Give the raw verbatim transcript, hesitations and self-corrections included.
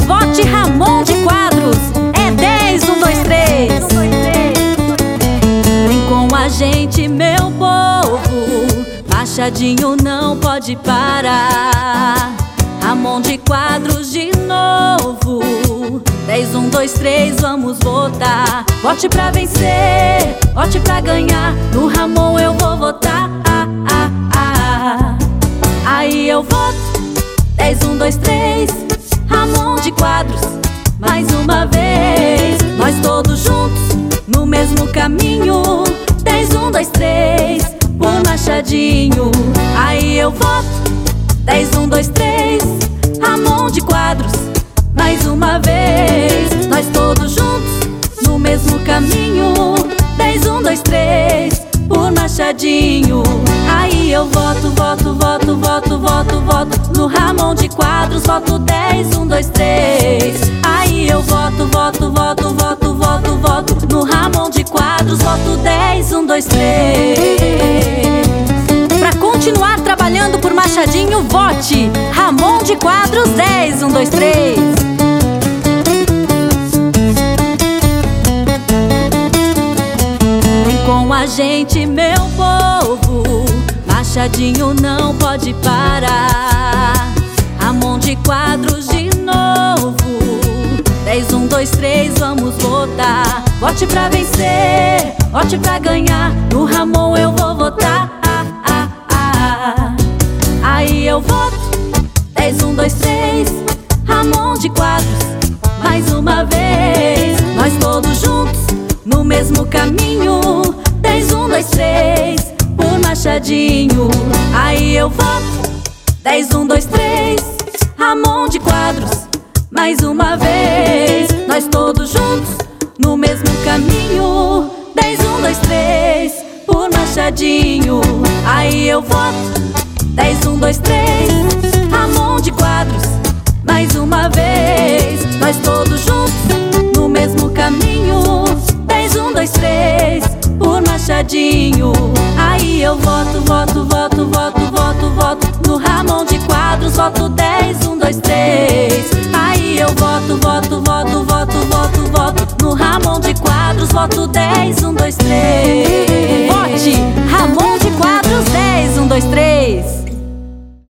vote Ramon de Quadros. É dez, um, dois, três. Vem com a gente, meu povo, Machadinho não pode parar. Ramon de Quadros de novo. Dez, um, dois, três, vamos votar. Vote pra vencer, vote pra ganhar. No Ramon eu vou votar. ah, ah, ah. Aí eu voto. Dez, um, dois, três, Ramon de Quadros. Mais uma vez, nós todos juntos no mesmo caminho. Dez, um, dois, três, por Machadinho. Aí eu voto. Dez, um, dois, três, Ramon de Quadros. Mais uma vez, nós todos juntos no mesmo caminho. Dez, um, dois, três, por Machadinho. Aí eu voto, voto, voto, voto, voto, voto no Ramon de Quadros. Voto dez, um, dois, três. Aí eu voto, voto, voto, voto, voto, voto no Ramon de Quadros. Voto dez, um, dois, três. Pra continuar trabalhando por Machadinho, vote Ramon de Quadros. Dez, um, dois, três. Vem com a gente, meu povo, Machadinho não pode parar. Ramon de Quadros de novo. Dez, um, dois, três, vamos votar. Vote pra vencer, vote pra ganhar. No Ramon eu vou votar. ah, ah, ah. Aí eu voto. Dez, um, dois, três, Ramon de Quadros. Mais uma vez, nós todos juntos no mesmo caminho. Dez, um, dois, três, por Machadinho. Aí eu voto. Dez, um, dois, três, Ramon de Quadros. Mais uma vez, nós todos juntos no mesmo caminho. Dez, um, dois, três, por Machadinho. Aí eu voto. Dez, um, dois, três, Ramon de Quadros. Mais uma vez, nós todos juntos no mesmo caminho. Dez, um, dois, três, por Machadinho. Aí eu voto, voto, voto, voto, voto, voto no Ramon de Quadros. Voto dez, um, dois, três. Aí eu voto, voto, voto, voto, voto, voto no Ramon de Quadros. Voto dez.